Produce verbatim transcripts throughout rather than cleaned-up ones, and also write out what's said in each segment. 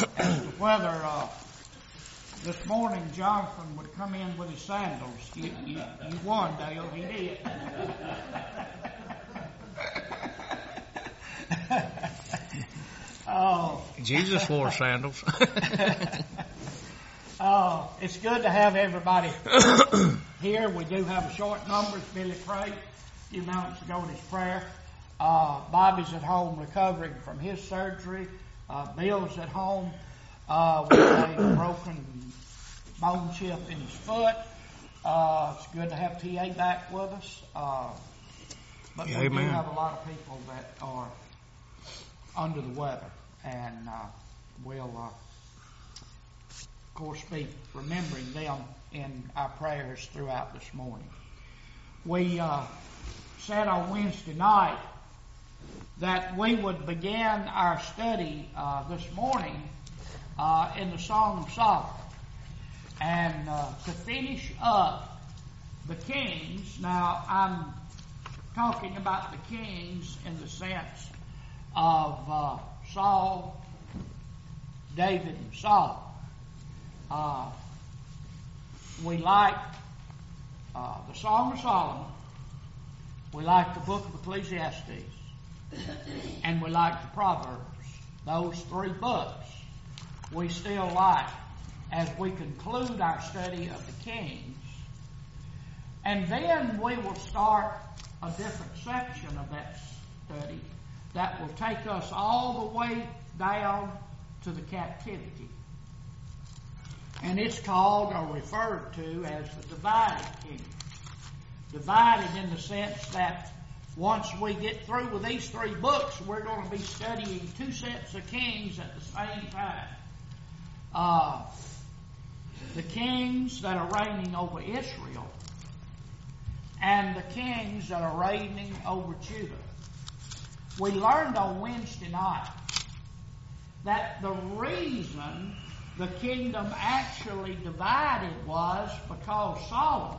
as to whether uh, this morning Jonathan would come in with his sandals. You, you, you won, Dale. He did. Oh, Jesus wore sandals. Oh, it's good to have everybody here. We do have a short number. Billy prayed a few minutes ago in his prayer. Uh, Bobby's at home recovering from his surgery. Uh, Bill's at home uh, with a broken bone chip in his foot. Uh, it's good to have T A back with us. Uh, but Yeah, we amen. do have a lot of people that are under the weather, and uh, we'll, uh, of course, be remembering them in our prayers throughout this morning. We uh, said on Wednesday night that we would begin our study uh, this morning uh, in the Song of Solomon, and uh, to finish up the kings. Now, I'm talking about the kings in the sense of uh, Saul, David, and Solomon. Uh, we like uh, the Song of Solomon, we like the book of Ecclesiastes, and we like the Proverbs. Those three books we still like as we conclude our study of the Kings. And then we will start a different section of that study that will take us all the way down to the captivity. And it's called or referred to as the divided kingdom. Divided in the sense that once we get through with these three books, we're going to be studying two sets of kings at the same time. Uh, the kings that are reigning over Israel and the kings that are reigning over Judah. We learned on Wednesday night that the reason the kingdom actually divided was because Solomon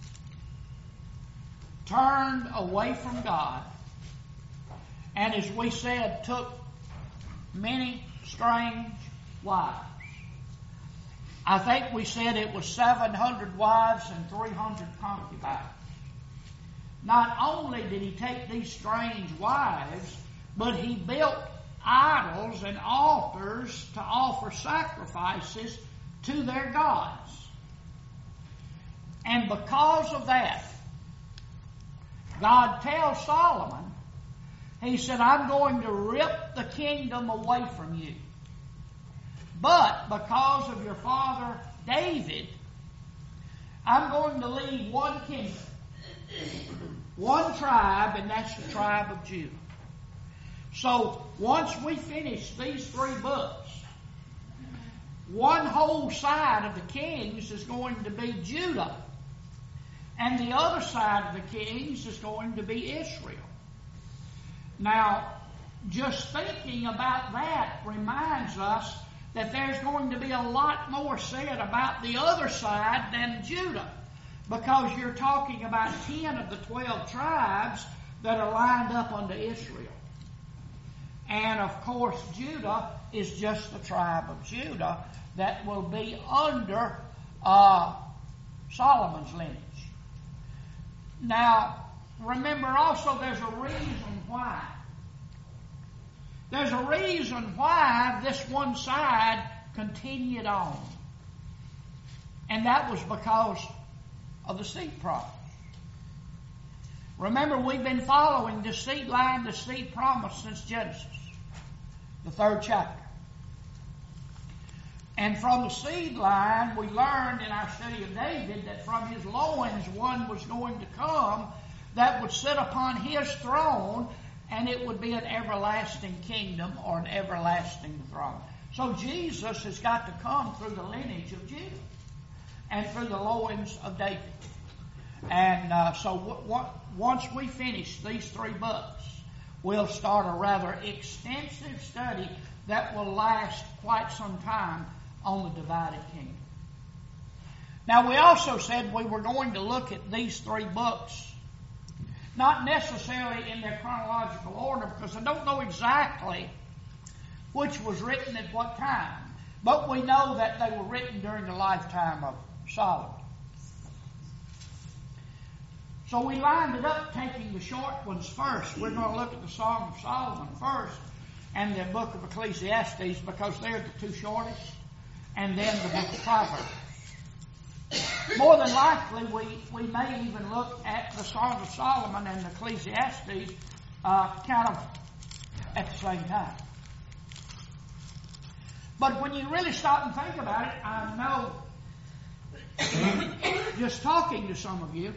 turned away from God, and as we said, took many strange wives. I think we said it was seven hundred wives and three hundred concubines. Not only did he take these strange wives, but he built idols and altars to offer sacrifices to their gods. And because of that, God tells Solomon, he said, I'm going to rip the kingdom away from you. But because of your father David, I'm going to leave one kingdom, one tribe, and that's the tribe of Judah. So once we finish these three books, one whole side of the kings is going to be Judah, and the other side of the kings is going to be Israel. Now, just thinking about that reminds us that there's going to be a lot more said about the other side than Judah, because you're talking about ten of the twelve tribes that are lined up under Israel. And of course, Judah is just the tribe of Judah that will be under uh, Solomon's lineage. Now, remember also there's a reason why. There's a reason why this one side continued on. And that was because of the seed promise. Remember, we've been following the seed line, the seed promise since Genesis, the third chapter. And from the seed line, we learned in our study of David that from his loins one was going to come that would sit upon his throne, and it would be an everlasting kingdom or an everlasting throne. So Jesus has got to come through the lineage of Judah and through the loins of David. And uh, so w- w- once we finish these three books, we'll start a rather extensive study that will last quite some time on the divided kingdom. Now, we also said we were going to look at these three books, not necessarily in their chronological order, because I don't know exactly which was written at what time. but we know that they were written during the lifetime of Solomon. So we lined it up taking the short ones first. We're going to look at the Song of Solomon first and the book of Ecclesiastes because they're the two shortest, and then the book of Proverbs. More than likely, we, we may even look at the Song of Solomon and Ecclesiastes uh, kind of at the same time. But when you really stop and think about it, I know, just talking to some of you,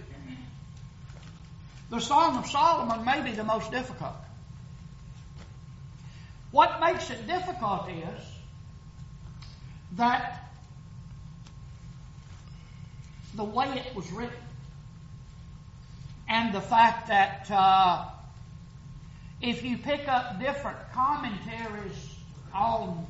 the Song of Solomon may be the most difficult. What makes it difficult is that the way it was written and the fact that uh, if you pick up different commentaries on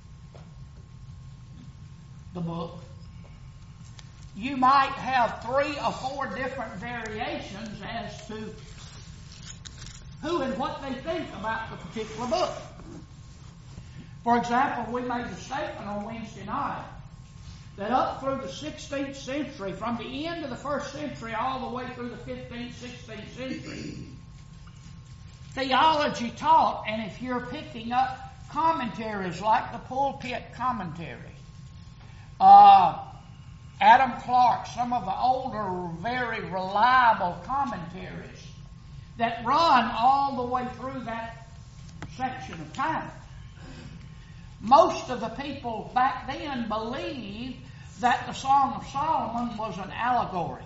the book, you might have three or four different variations as to who and what they think about the particular book. For example, we made a statement on Wednesday night that up through the sixteenth century, from the end of the first century all the way through the fifteenth, sixteenth century, theology taught, and if you're picking up commentaries like the pulpit commentary, uh, Adam Clarke, some of the older, very reliable commentaries that run all the way through that section of time. Most of the people back then believed that the Song of Solomon was an allegory.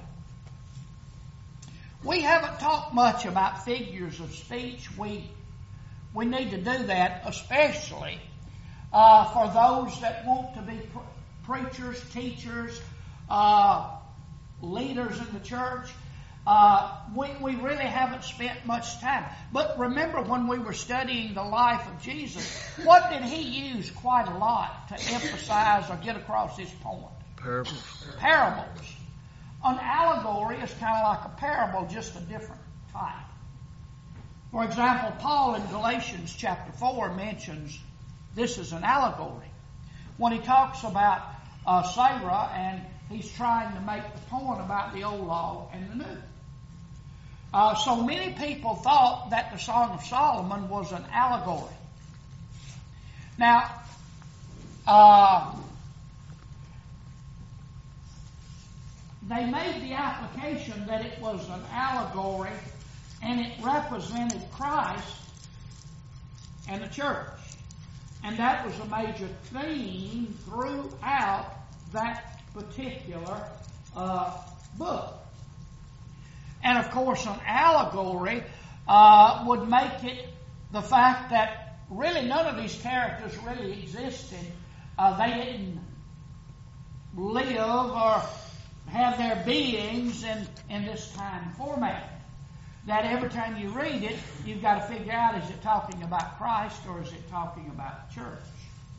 We haven't talked much about figures of speech. We, we need to do that, especially uh, for those that want to be pre- preachers, teachers, uh, leaders in the church. Uh, we, we really haven't spent much time. But remember when we were studying the life of Jesus, what did he use quite a lot to emphasize or get across his point? Parables. Parables. An allegory is kind of like a parable, just a different type. For example, Paul in Galatians chapter four mentions this is an allegory. When he talks about uh, Sarah and he's trying to make the point about the old law and the new. Uh, so many people thought that the Song of Solomon was an allegory. Now, uh, they made the application that it was an allegory and it represented Christ and the church. And that was a major theme throughout that particular uh, book. And of course, an allegory uh, would make it the fact that really none of these characters really existed. Uh, they didn't live or have their beings in, in this time format. That every time you read it, you've got to figure out, is it talking about Christ or is it talking about the church?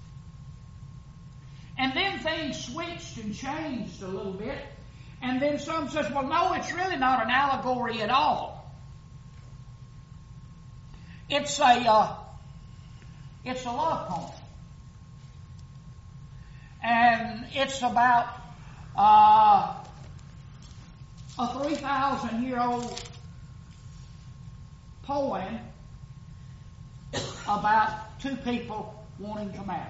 And then things switched and changed a little bit. And then some says, well, no, it's really not an allegory at all. It's a, uh, it's a love poem. And it's about uh, a three thousand year old poem about two people wanting to marry.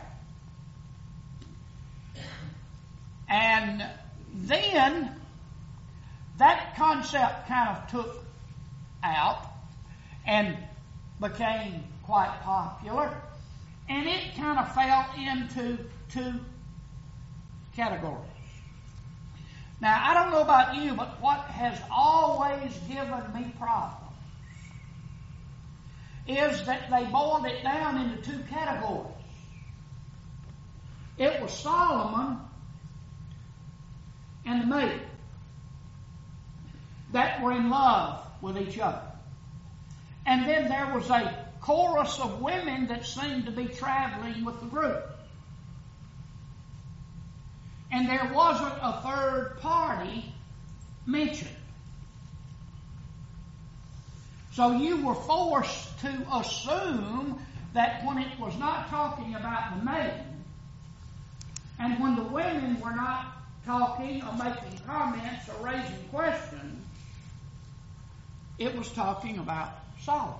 And then that concept kind of took out and became quite popular, and it kind of fell into two categories. Now, I don't know about you, but what has always given me problems is that they boiled it down into two categories. It was Solomon and the maid that were in love with each other. And then there was a chorus of women that seemed to be traveling with the group. And there wasn't a third party mentioned. So you were forced to assume that when it was not talking about the maiden, And when the women were not talking or making comments or raising questions, it was talking about Solomon.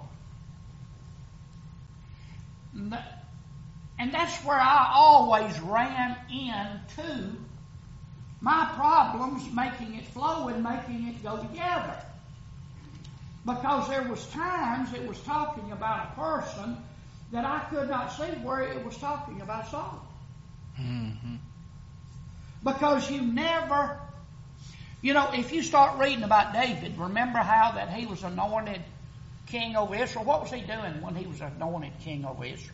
And, that, and that's where I always ran into my problems, making it flow and making it go together. Because there was times it was talking about a person that I could not see where it was talking about Solomon. Mm-hmm. Because you never, you know, if you start reading about David, remember how that he was anointed king over Israel? What was he doing when he was anointed king over Israel?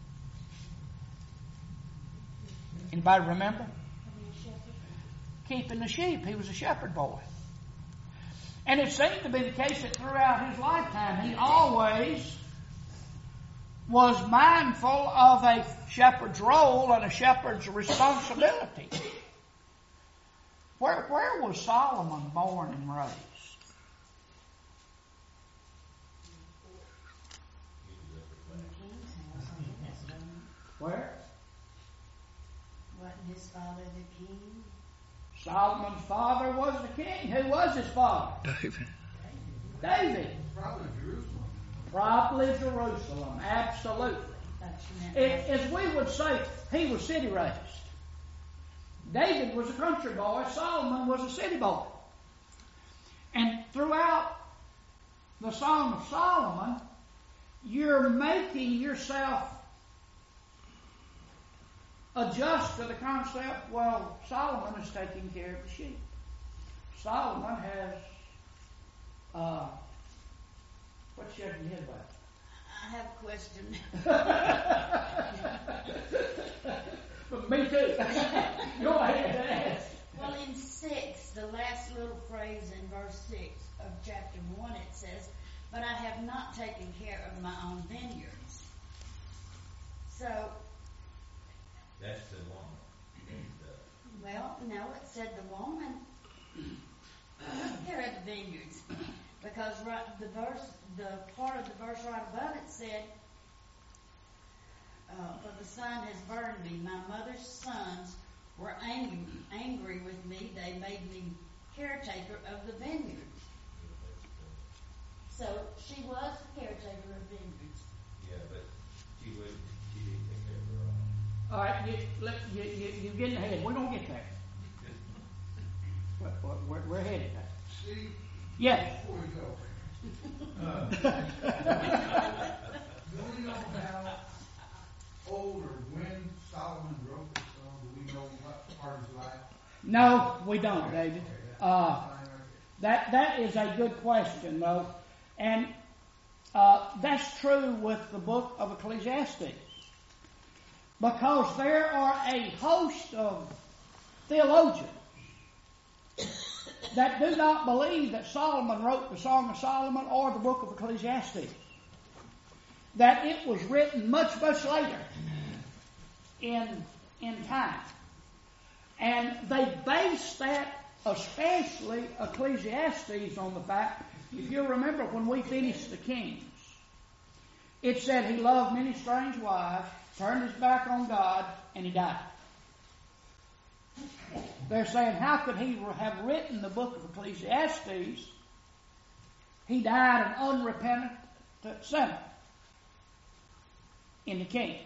Anybody remember? Keeping the sheep. He was a shepherd boy. And it seemed to be the case that throughout his lifetime he always was mindful of a shepherd's role and a shepherd's responsibility. Where, where was Solomon born and raised? Where? Wasn't his father the king? Solomon's father was the king. Who was his father? David. David. Probably Jerusalem. Probably Jerusalem. Absolutely. It, as we would say, he was city raised. David was a country boy. Solomon was a city boy. And throughout the Song of Solomon, you're making yourself adjust to the concept, well, Solomon is taking care of the sheep. Solomon has, uh, what's your head about? I have a question. Me too. Go ahead and ask. Well, in six, the last little phrase in verse six of chapter one, it says, "But I have not taken care of my own vineyards." So, that's the woman. well, no, it said the woman took care of the vineyards, because right, the verse, the part of the verse right above it said, Uh, "For the sun has burned me. My mother's sons were angry, angry with me. They made me caretaker of the vineyards." So she was the caretaker of vineyards. Yeah, but she would. She didn't take care of her own. All right, you, let, you, you, you're getting ahead. We're going to get there. We're, we're, we're headed there. See, Yes. before we go, uh, do we know how old or when Solomon wrote this song? Do we know what part of his life? No, we don't, David. Uh, that that is a good question, though, and uh, that's true with the book of Ecclesiastes, because there are a host of theologians that do not believe that Solomon wrote the Song of Solomon or the book of Ecclesiastes. That it was written much, much later in, in time. And they base that, especially Ecclesiastes, on the fact, if you remember when we finished the Kings, it said he loved many strange wives, turned his back on God, and he died. They're saying, how could he have written the book of Ecclesiastes? He died an unrepentant sinner in the Kings.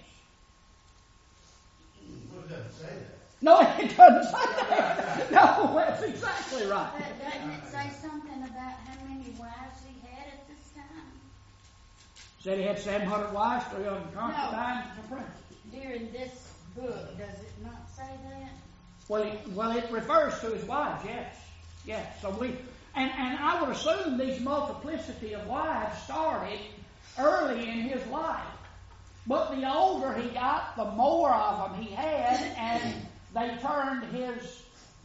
Well, it doesn't say that. No, it doesn't say that. No, that's exactly right. But doesn't it say something about how many wives he had at this time? Said he had seven hundred wives, three hundred concubines, and a prince. During this book, does it not say that? Well, it, well, it refers to his wives, yes. Yes. So we, and, and I would assume these multiplicity of wives started early in his life. But the older he got, the more of them he had, and they turned his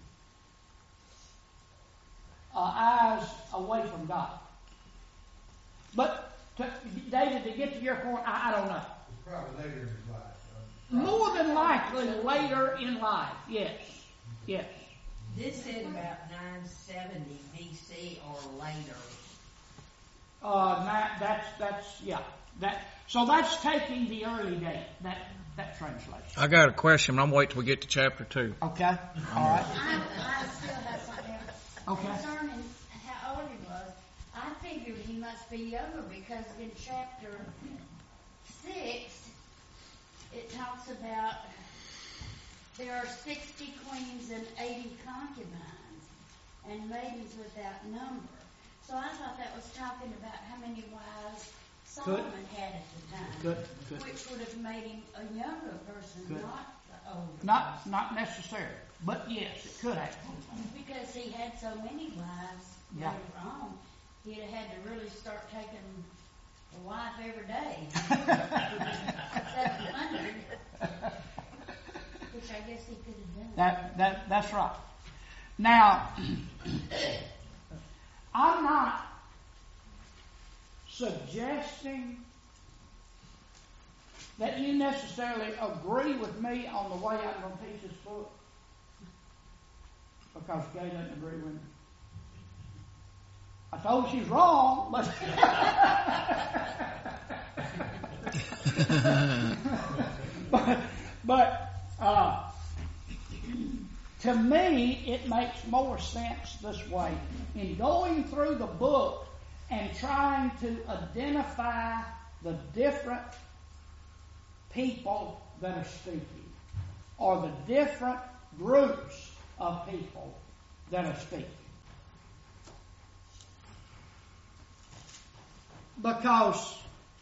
uh, eyes away from God. But, to, David, to get to your point, I, I don't know. It's probably later in his life. Right? More than likely later in life, yes. Yes. This said about nine seventy B C or later. Uh, that, that's, that's, yeah. That, so that's taking the early date. That, that translation. I got a question, but I'm waiting till we get to chapter two. Okay? All right. I, I still have something else. Okay. Concerning how old he was, I figured he must be younger because in chapter six, it talks about there are sixty queens and eighty concubines and maidens without number. So I thought that was talking about how many wives Solomon Good. had at the time. Good, good. Which would have made him a younger person, Good. not the older Not, person. not necessarily, but yes, it could have. Because he had so many wives Yeah. later on, he'd have had to really start taking a wife every day. Seven hundred, which I guess he could have done. That, that, that's right. Now, I'm not suggesting that you necessarily agree with me on the way I'm going to teach this book, because Gay doesn't agree with me. I told her she's wrong, but but, but uh, to me, it makes more sense this way. In going through the book and trying to identify the different people that are speaking, or the different groups of people that are speaking. Because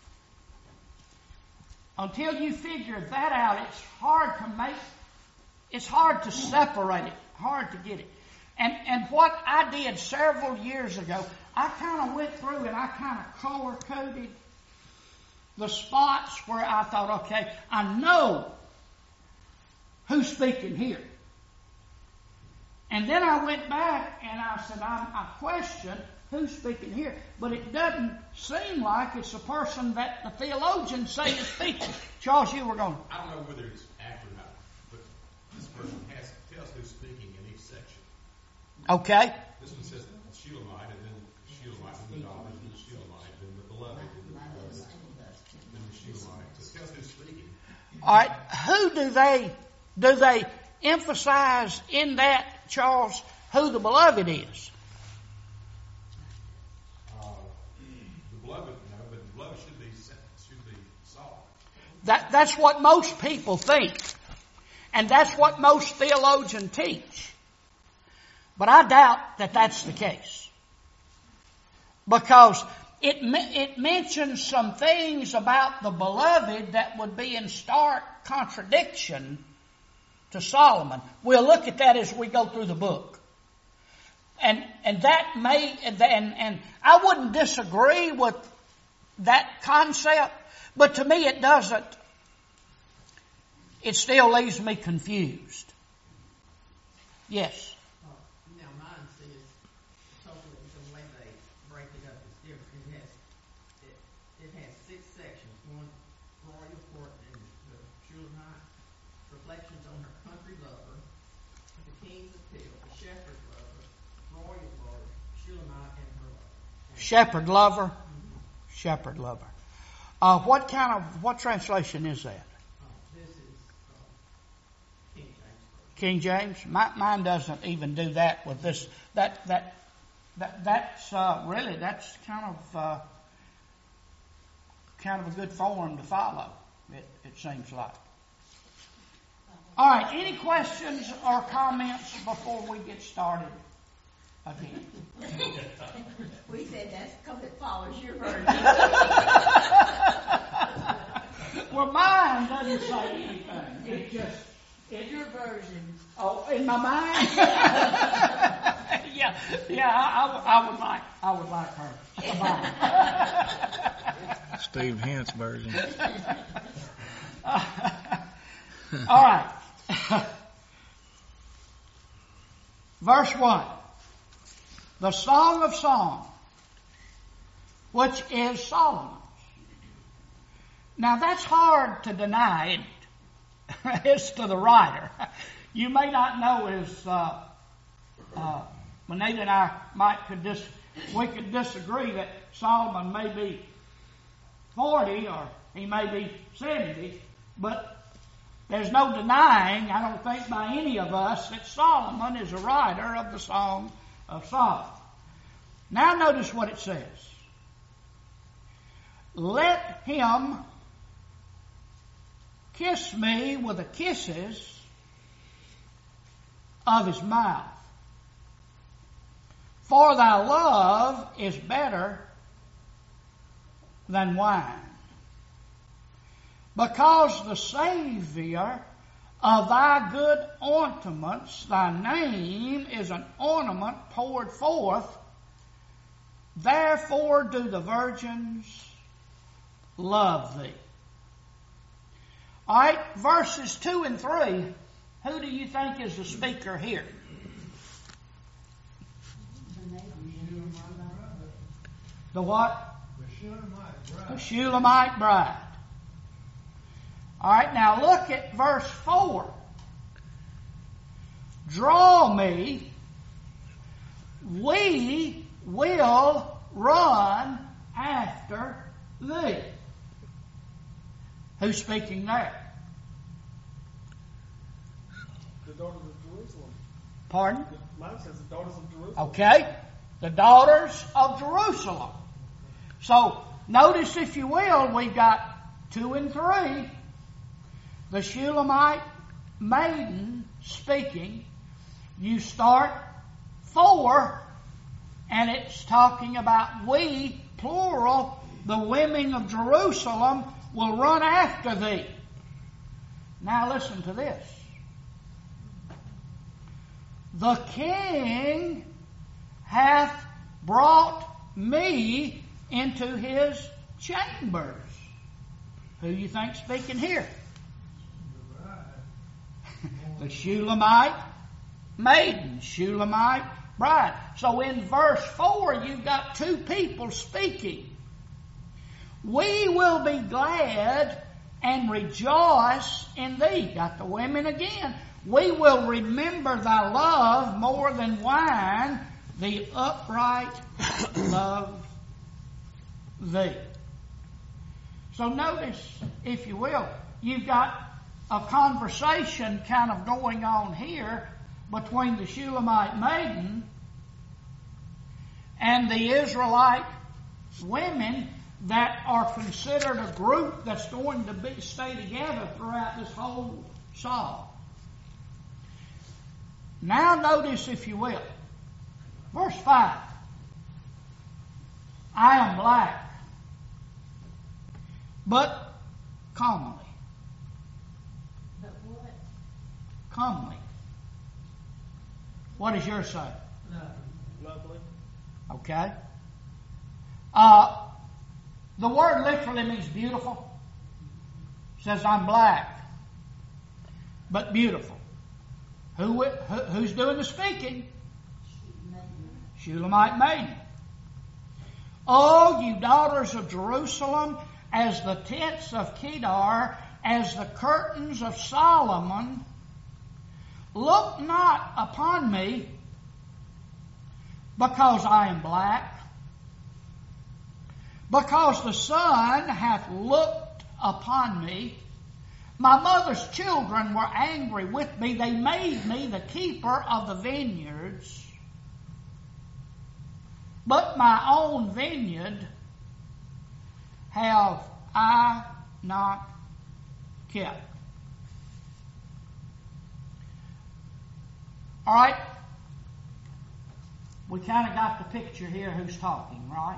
until you figure that out, it's hard to make, it's hard to separate it, hard to get it. And and what I did several years ago, I kind of went through and I kind of color-coded the spots where I thought, okay, I know who's speaking here. And then I went back and I said, I, I question who's speaking here. But it doesn't seem like it's the person that the theologians say is speaking. Charles, you were going. I don't know whether it's accurate or not, but this person has tells who's speaking in each section. Okay. This one says the Shulamite, and then the Shulamite, and the daughters, and the Shulamite, and the beloved, and the beloved, and the Shulamite. So it tells who's speaking. All right. Who do they do they emphasize in that, Charles, who the beloved is? Uh, the beloved, no, but the beloved should be should be Saul. That that's what most people think, and that's what most theologians teach. But I doubt that that's the case, because it it mentions some things about the beloved that would be in stark contradiction to Solomon. We'll look at that as we go through the book, and and that may and and I wouldn't disagree with that concept, but to me it doesn't. It still leaves me confused. Yes. Now mine says totally the way they break it up is different. It has it, it has six sections. One, royal court and the Shulamite, reflections on her country lover, the king's appeal, the shepherd lover, royal lover, Shulamite and her lover. Shepherd lover. Shepherd lover. Uh, what kind of what translation is that? Uh, this is uh, King James Version. King James. My, mine doesn't even do that with this. That that that that's uh, really that's kind of uh, kind of a good form to follow. It, it seems like. All right. Any questions or comments before we get started again? We said that's because it follows your version. Well, mine doesn't say anything. It just it, Your version. oh, in my mind. yeah, yeah. I, I, I would like I would like her. Steve Hint's version. All right. Verse one. The Song of Songs, which is Solomon's. Now that's hard to deny, isn't it? It's to the writer. You may not know as uh, uh, Manita and I might could dis- we could disagree that Solomon may be forty or he may be seventy, but there's no denying, I don't think by any of us, that Solomon is a writer of the Song of Solomon. Now notice what it says. Let him kiss me with the kisses of his mouth. For thy love is better than wine. Because the Savior of thy good ornaments, thy name is an ornament poured forth. Therefore do the virgins love thee. All right, verses two and three. Who do you think is the speaker here? The what? The Shulamite bride. The Shulamite bride. All right, now look at verse four. Draw me, we will run after thee. Who's speaking there? The daughters of Jerusalem. Pardon? Mine says the daughters of Jerusalem. Okay, the daughters of Jerusalem. So, notice if you will, we've got two and three. The Shulamite maiden speaking. You start four, and it's talking about we, plural, the women of Jerusalem will run after thee. Now listen to this. The king hath brought me into his chambers. Who you think speaking here? The Shulamite maiden, Shulamite bride. So in verse four, you've got two people speaking. We will be glad and rejoice in thee. Got the women again. We will remember thy love more than wine. The upright love thee. So notice, if you will, you've got a conversation kind of going on here between the Shulamite maiden and the Israelite women that are considered a group that's going to be, stay together throughout this whole psalm. Now notice, if you will, verse five. I am black, but comely. But what? Comely. What does yours say? Lovely. Okay. Uh, the word literally means beautiful. It says I'm black, but beautiful. Who, who who's doing the speaking? Shulamite maiden. O you daughters of Jerusalem, as the tents of Kedar, as the curtains of Solomon, look not upon me, because I am black, because the sun hath looked upon me. My mother's children were angry with me. They made me the keeper of the vineyards. But my own vineyard have I not kept. All right. We kind of got the picture here who's talking, right?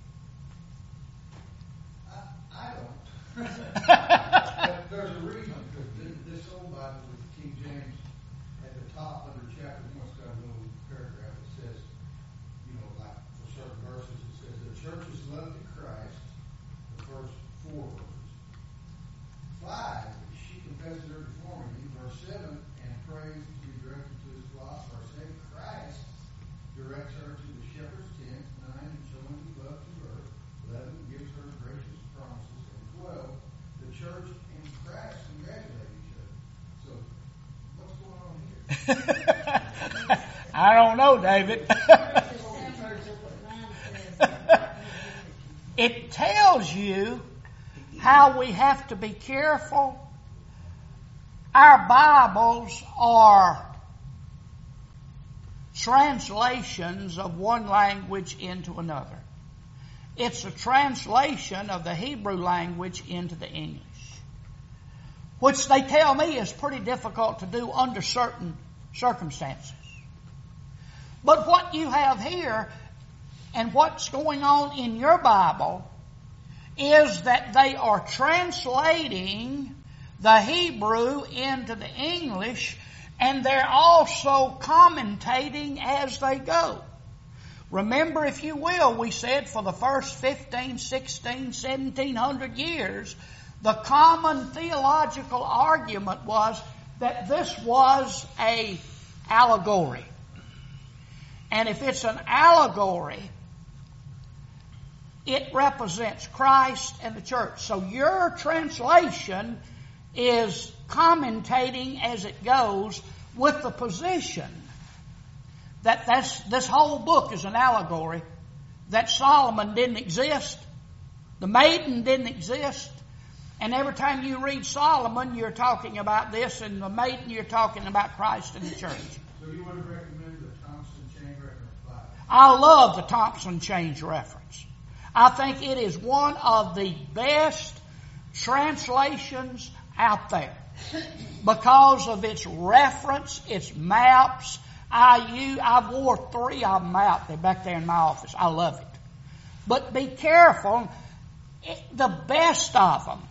I, I don't. But there's a reason, because this, this old Bible with King James, at the top under chapter one, it's got a little paragraph that says, you know, like for certain verses, it says, the church is loved in Christ, the first four verses. Five, she confesses her deformity, verse seven, and prays to be directed to his flock, verse eight, Christ directs her to the shepherd's tent, nine, and showing his love to her, eleven, gives her gracious promises, and twelve, the church and Christ congratulate each other. So, what's going on here? I don't know, David. It tells you how we have to be careful our Bibles are translations of one language into another. It's a translation of the Hebrew language into the English, which they tell me is pretty difficult to do under certain circumstances. But what you have here and what's going on in your Bible is that they are translating the Hebrew into the English, and they're also commentating as they go. Remember, if you will, we said for the first fifteen, sixteen, seventeen hundred years, the common theological argument was that this was a allegory. And if it's an allegory, it represents Christ and the church. So your translation is commentating as it goes with the position that that's, this whole book is an allegory, that Solomon didn't exist, the maiden didn't exist, and every time you read Solomon, you're talking about this, and the maiden, you're talking about Christ and the church. So you would recommend the Thompson Chain Reference Bible? I love the Thompson Chain Reference. I think it is one of the best translations out there because of its reference, its maps. I use, I wore three of them out. They're back there in my office. I love it. But be careful. It, the best of them.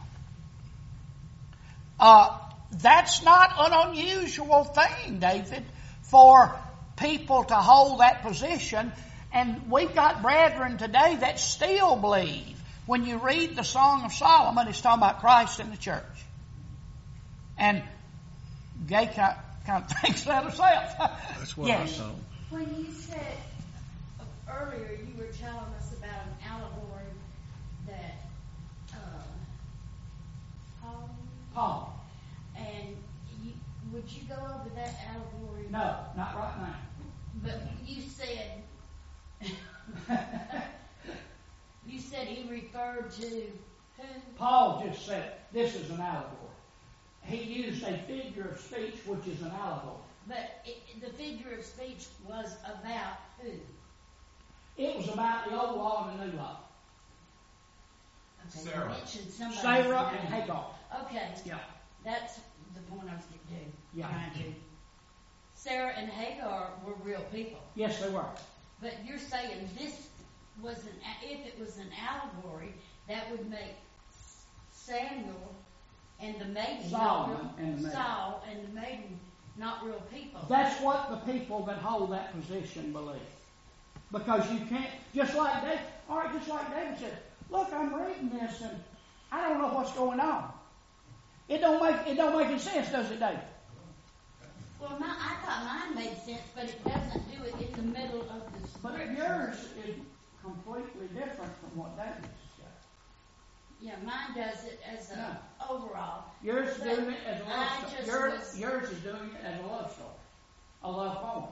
Uh, that's not an unusual thing, David, for people to hold that position. And we've got brethren today that still believe when you read the Song of Solomon, it's talking about Christ and the church. And Gay kind of, kind of thinks that himself. That's what yes. I thought. When you said earlier, you were telling us about an allegory that uh, Paul, Paul. and you, would you go over that allegory? No, not right now. But you said you said he referred to who? Paul just said this is an allegory. He used a figure of speech, which is an allegory. But it, the figure of speech was about who? It was about the old law and the new law. Okay, Sarah. you mentioned somebody. Sarah and Hagar. Okay, Yeah. that's the point I was getting to. Yeah. Trying to. Sarah and Hagar were real people. Yes, they were. But you're saying this was an, if it was an allegory, that would make Samuel and the maiden, not Solomon real, and the maiden. Saul and the maiden, not real people. That's what the people that hold that position believe. Because you can't, just like David, all right, just like David said, look, I'm reading this and I don't know what's going on. It don't make it don't make any sense, does it, David? Well, my, I thought mine made sense, but it doesn't do it in the middle of the But scripture. yours is completely different from what David's got. Yeah, mine does it as a No. overall. Yours is But doing it as a love I story. just Yours, was- yours is doing it as a love story, a love poem.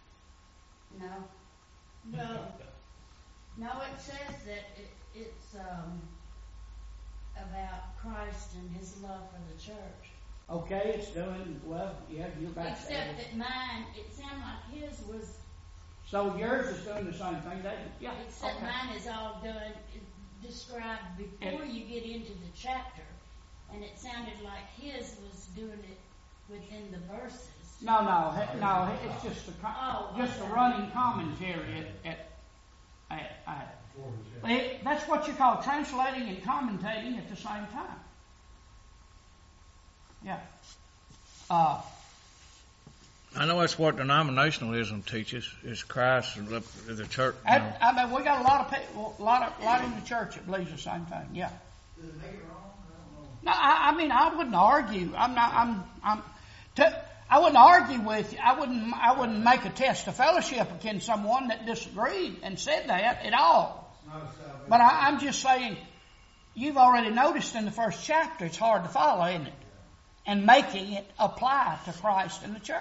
No. No. No, it says that it, it's um, about Christ and his love for the church. Okay, it's doing well. Yeah, you're back. Except that mine, it sounded like his was, So yours is doing the same thing, David. Yeah. except okay. mine is all done, described before And- you get into the chapter. And it sounded like his was doing it within the verses. No, no, he- no. It's just the co- Oh, just a okay. running commentary at at at. at it, that's what you call translating and commentating at the same time. Yeah. Uh, I know that's what denominationalism teaches, is Christ and the, the church. You I, know. I mean, we got a lot of people, a lot of, a lot in the church that believes the same thing. Yeah. Does it make it wrong? I don't know. No, I, I mean, I wouldn't argue. I'm not. I'm. I'm. To, I wouldn't argue with you. I wouldn't. I wouldn't make a test of fellowship against someone that disagreed and said that at all. It's not a salvation. But I, I'm just saying, you've already noticed in the first chapter, it's hard to follow, isn't it? And making it apply to Christ and the church.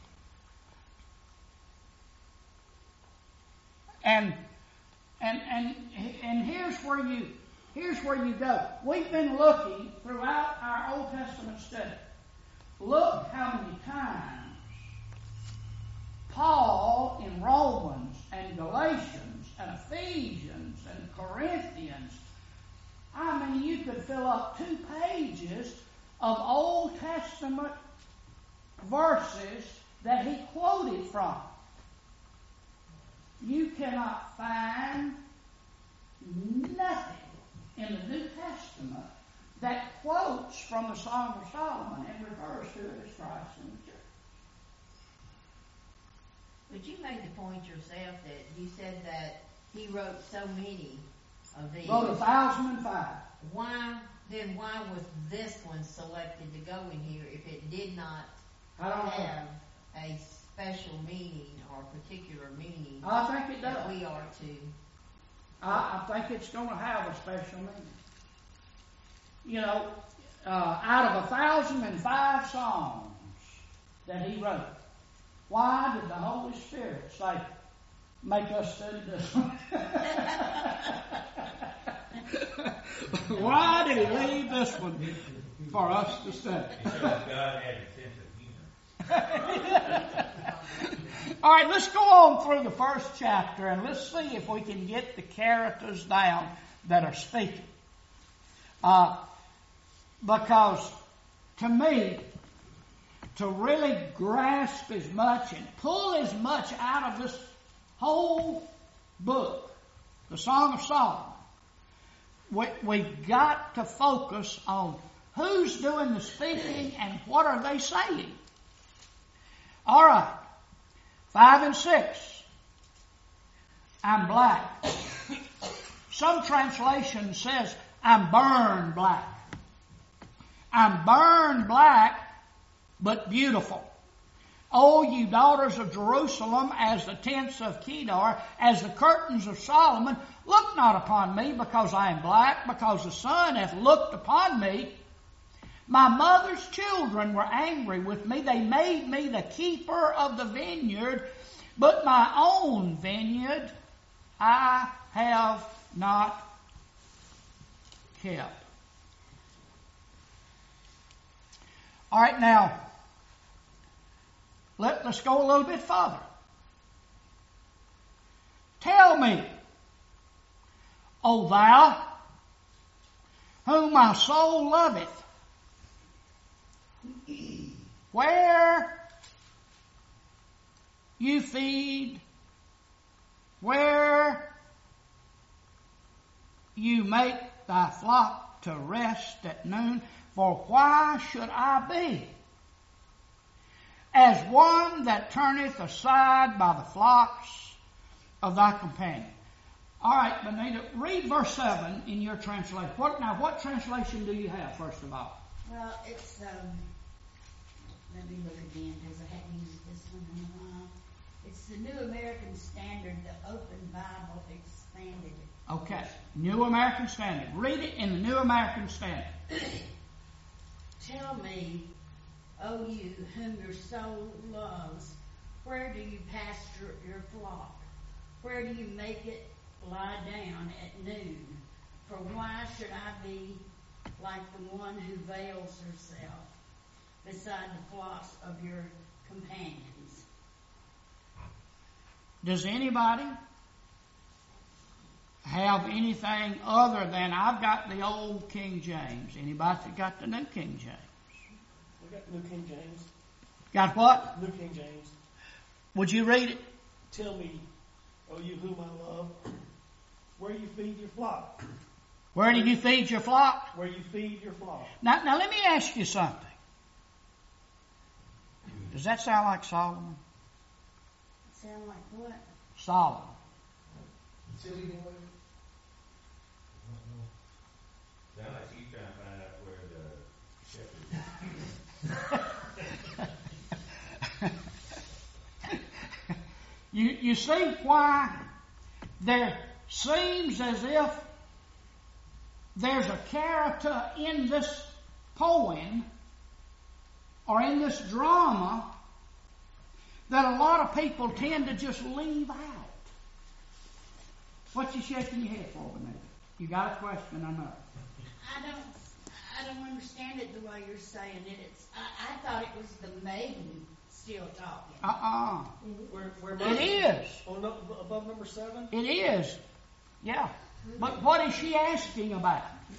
And and and and here's where you here's where you go. We've been looking throughout our Old Testament study look how many times Paul in Romans and Galatians and Ephesians and Corinthians, I mean, you could fill up two pages of Old Testament verses that he quoted from. You cannot find nothing in the New Testament that quotes from the Song of Solomon and refers to it as Christ in the church. But you made the point yourself that you said that he wrote so many of these. Wrote a thousand and five. Why, then why was this one selected to go in here if it did not I don't know. have a special meaning or particular meaning I think it does. that we are to? I, I think it's going to have a special meaning. You know, uh, out of a thousand and five songs that he wrote, why did the Holy Spirit say, make us study this one? Why did he leave this one for us to study? Because God had a sense of humor. All right, let's go on through the first chapter and let's see if we can get the characters down that are speaking. Uh, because to me, to really grasp as much and pull as much out of this whole book, the Song of Solomon, we, we've got to focus on who's doing the speaking and what are they saying. All right. Five and six. I'm black. Some translation says I'm burned black. I'm burned black, but beautiful. O you daughters of Jerusalem, as the tents of Kedar, as the curtains of Solomon, look not upon me because I am black, because the sun hath looked upon me. My mother's children were angry with me. They made me the keeper of the vineyard, but my own vineyard I have not kept. All right, now, let, let's go a little bit further. Tell me, O thou, whom my soul loveth, where you feed, where you make thy flock to rest at noon, for why should I be as one that turneth aside by the flocks of thy companion? All right, Benita, read verse seven in your translation. What, now, what translation do you have, first of all? Well, it's, um, let me look again because I haven't used this one in a while. It's the New American Standard, the Open Bible Expanded. Okay, New American Standard. Read it in the New American Standard. Tell me, O you whom your soul loves, where do you pasture your flock? Where do you make it lie down at noon? For why should I be like the one who veils herself beside the flocks of your companions? Does anybody have anything other than, I've got the old King James? Anybody that got the New King James? We got New King James. Got what? New King James. Would you read it? Tell me, O you whom I love, where you feed your flock. Where do you feed your flock? Where you feed your flock. Now, now let me ask you something. Does that sound like Solomon? Sound like what? Solomon. Silly boy. Sound like you trying to find out where the shepherd is. You, you see why there seems as if there's a character in this poem or in this drama that a lot of people tend to just leave out. What you shaking your head for, Benita? You got a question, I know. I don't, I don't understand it the way you're saying it. It's, I, I thought it was the maiden still talking. Uh-uh. Where, where It is. On no, above number seven? It is. Yeah. But what is she asking about?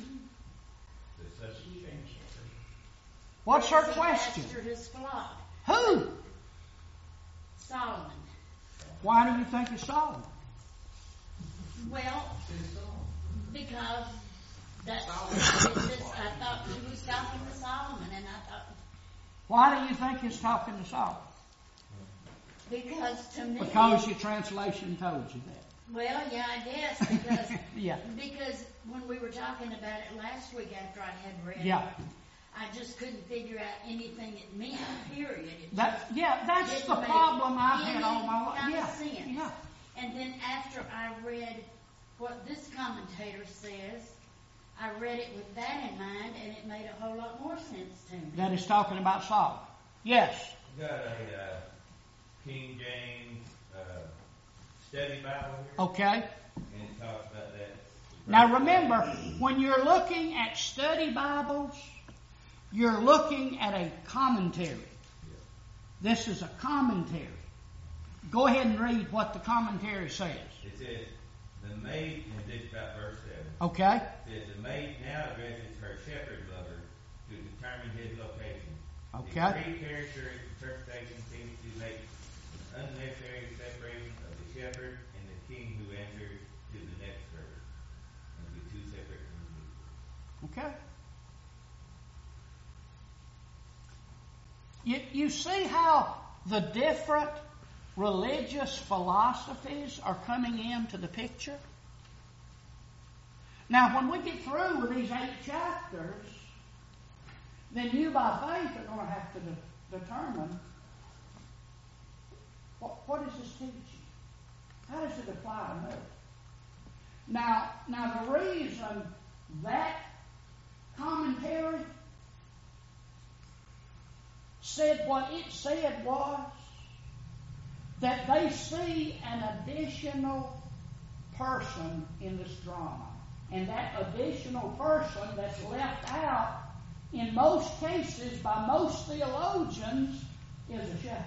What's her He question? pastured his flock. Who? Solomon. Why do you think it's Solomon? Well, because that's, it's just, I thought she was talking to Solomon, and I thought, Why do you think it's talking to Solomon? because to me, Because your translation told you that. well, yeah, I guess, because, Yeah. because when we were talking about it last week after I had read Yeah. it, I just couldn't figure out anything it meant, period. It That, just yeah, that's didn't the make problem I've any had all my life. kind of Yeah. sense. Yeah. And then after I read what this commentator says, I read it with that in mind, and it made a whole lot more sense to me. That is talking about Solomon. Yes. Got a, uh, King James, uh, study Bible here, Okay. and it talks about that. Now remember, when you're looking at study Bibles, you're looking at a commentary. This is a commentary. Go ahead and read what the commentary says. It says, the maid, and this is about verse seven, Okay? it says, the maid now addresses her shepherd lover to determine his location. Okay. The three character interpretation seems to make an unnecessary separation of the shepherd and the king who answers to the next verse into two separate individuals. Okay? You, you see how the different religious philosophies are coming into the picture? Now, when we get through with these eight chapters, then you by faith are going to have to de- determine what, what is this teaching? How does it apply to me? Now, now the reason that commentary said what it said was that they see an additional person in this drama. And that additional person that's left out, in most cases, by most theologians, is a shepherd.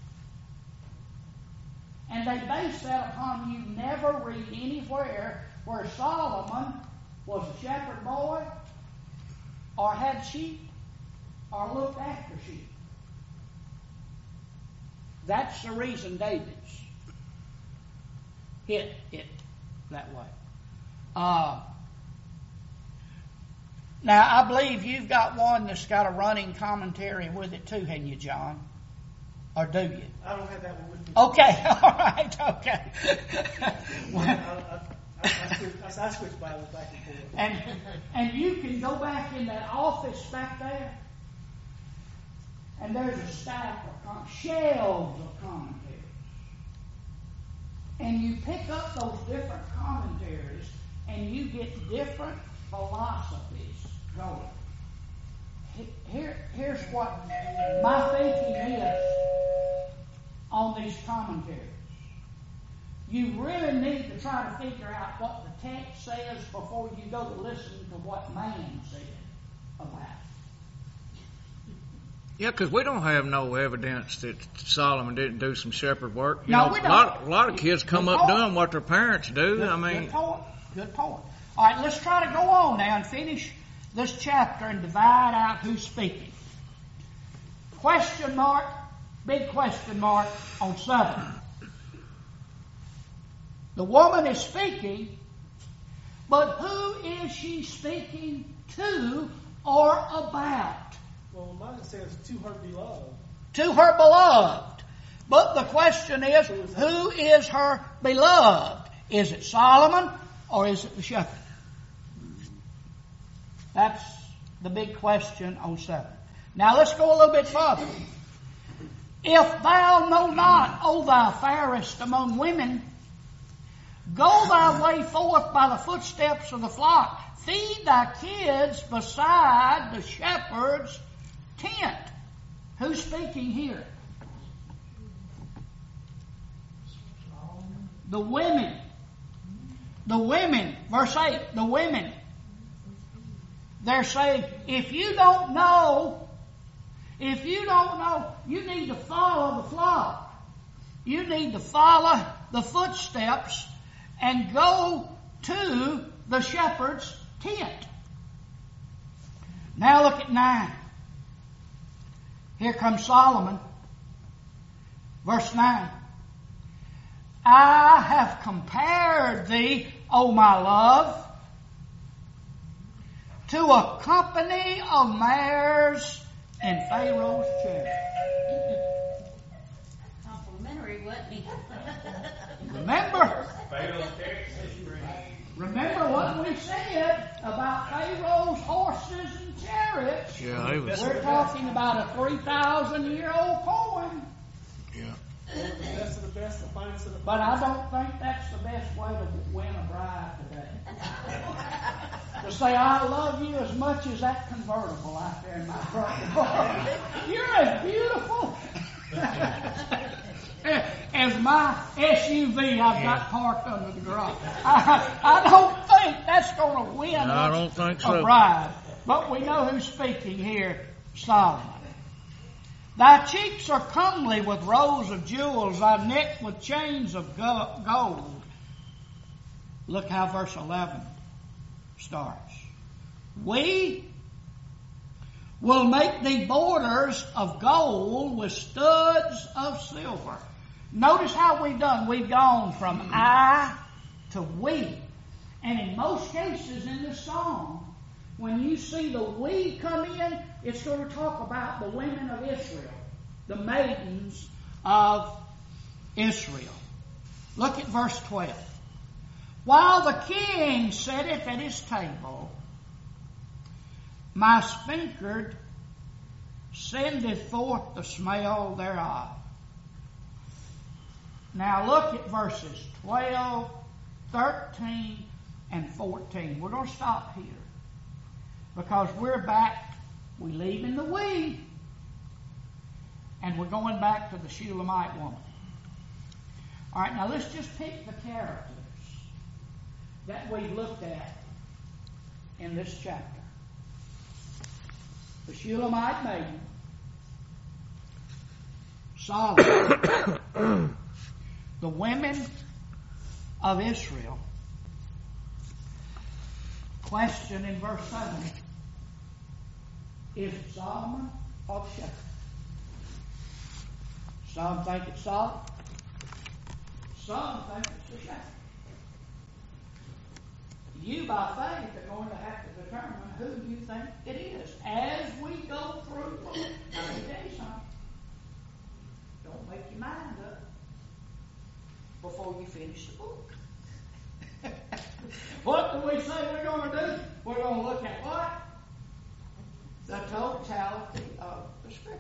And they base that upon you never read anywhere where Solomon was a shepherd boy, or had sheep, or looked after sheep. That's the reason David's hit it that way. Uh, now, I believe you've got one that's got a running commentary with it too, haven't you, John? Or do you? I don't have that one with me. Okay, all right, okay. I, I, I, I, switch, I, I switch Bibles back and forth. and and you can go back in that office back there, and there's a stack of com- shelves of commentaries. And you pick up those different commentaries, and you get different philosophies going. Here, here's what my thinking is on these commentaries. You really need to try to figure out what the text says before you go to listen to what man said about it. Yeah, because we don't have no evidence that Solomon didn't do some shepherd work. You No, know, we a don't. lot, a lot of kids come Good up point. doing what their parents do. Good, I mean, good point. Good point. All right, let's try to go on now and finish this chapter and divide out who's speaking. Question mark, big question mark on seven. The woman is speaking, but who is she speaking to or about? Well, mine says to her beloved. To her beloved. But the question is, who is her beloved? Is it Solomon or is it the shepherd? That's the big question on seven. Now let's go a little bit further. If thou know not, O thou fairest among women, go thy way forth by the footsteps of the flock. Feed thy kids beside the shepherd's tent. Who's speaking here? The women. The women. Verse eight. The women. they're saying, if you don't know, if you don't know, you need to follow the flock. You need to follow the footsteps and go to the shepherd's tent. Now look at nine. Here comes Solomon. Verse nine. I have compared thee, O my love, to a company of mares in Pharaoh's chariot. Complimentary, wasn't he? Remember, Pharaoh's chariot is free. remember what we said about Pharaoh's horses and chariots. Yeah, he was. We're talking about a three thousand year old poem. Yeah. The best of the best, the finest of the But I don't think that's the best way to win a bride today. To say, I love you as much as that convertible out there in my front door. You're as beautiful as my S U V I've got parked under the garage. I, I don't think that's going to win No, I us don't think a so. bride. But we know who's speaking here, Solomon. Thy cheeks are comely with rows of jewels, thy neck with chains of go- gold. Look how verse eleven starts. We will make thee borders of gold with studs of silver. Notice how we've done. We've gone from I to we. And in most cases in this song, when you see the we come in, it's going to talk about the women of Israel, the maidens of Israel. Look at verse twelve. While the king sitteth at his table, my spinkard sendeth forth the smell thereof. Now look at verses twelve, thirteen, and fourteen. We're going to stop here because we're back, we leave in the we, and we're going back to the Shulamite woman. All right, now let's just pick the characters that we've looked at in this chapter. The Shulamite maiden, Solomon, the women of Israel. Question in verse seven. Is it Solomon or the shepherd? Some think it's Solomon. Some think it's the shepherd. You, by faith, are going to have to determine who you think it is as we go through. Now, let me tell you something. Don't make your mind up before you finish the book. What do we say we're going to do? We're going to look at what? The totality of the Scripture.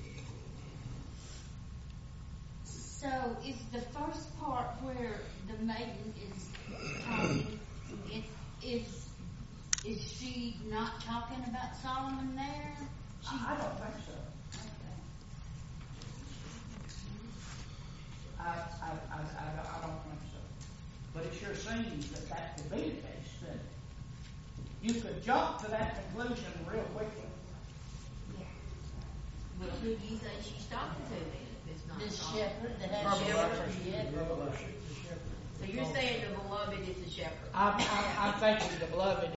So is the first part where the maiden is talking, it, is is she not talking about Solomon there? She, I don't think so. okay. I, I, I, I, I don't think so. But it sure seems that that could be the case, that you could jump to that conclusion real quickly. Well, who do you think she's talking to then, if it's not The Solomon? shepherd that has shepherds yet. Revelation, the shepherd. So you're saying the beloved is the shepherd? I'm, I'm, I'm thinking the beloved